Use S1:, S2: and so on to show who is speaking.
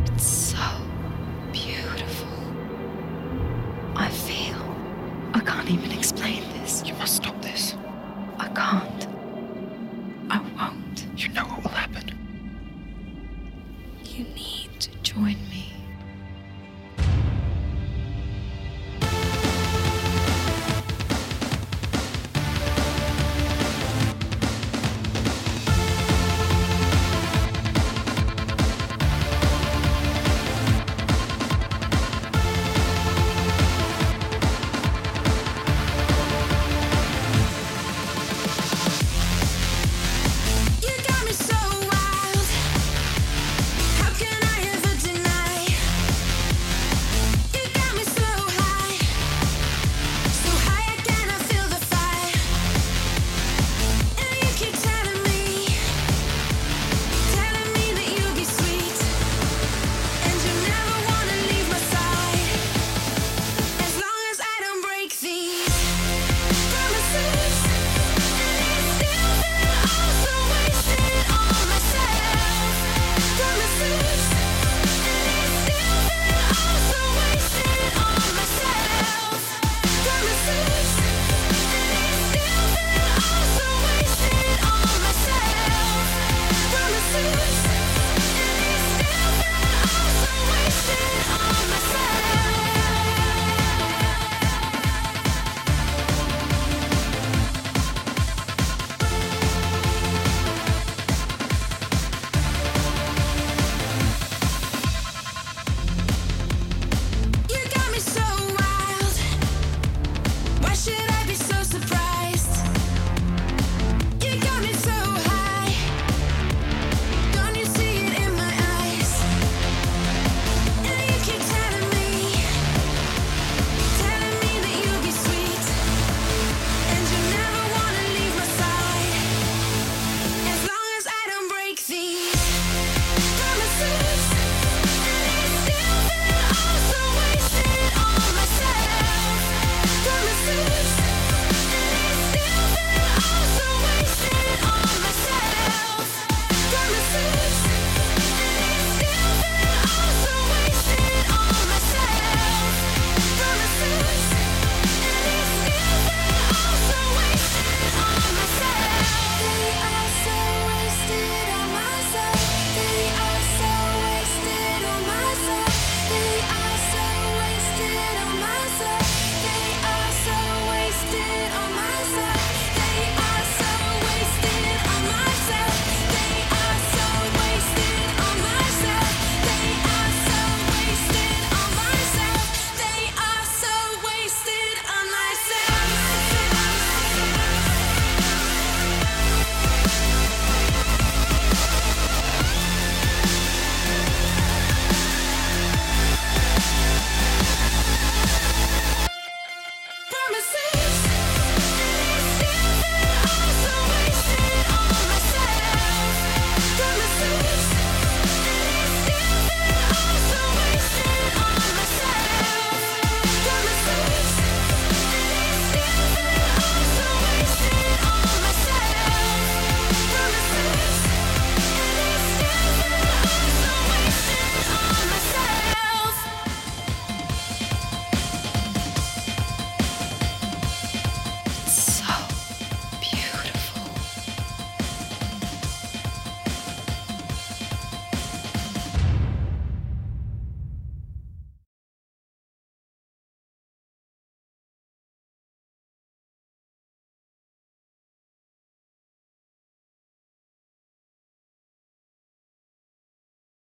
S1: It's so beautiful. I feel. I can't even explain this.
S2: You must stop this.
S1: I can't. I won't.
S2: You know what will happen.
S1: You need to join me.
S3: You got me so wild. How can I ever deny? You got me so high I cannot feel the fire. And you keep telling me that you'll be sweet, and you never wanna leave my side, as long as I don't break these promises. And I still feel all so wasted on myself. Promises. And I still feel all so wasted on myself. Promises. And I still feel all so wasted on myself. Promises.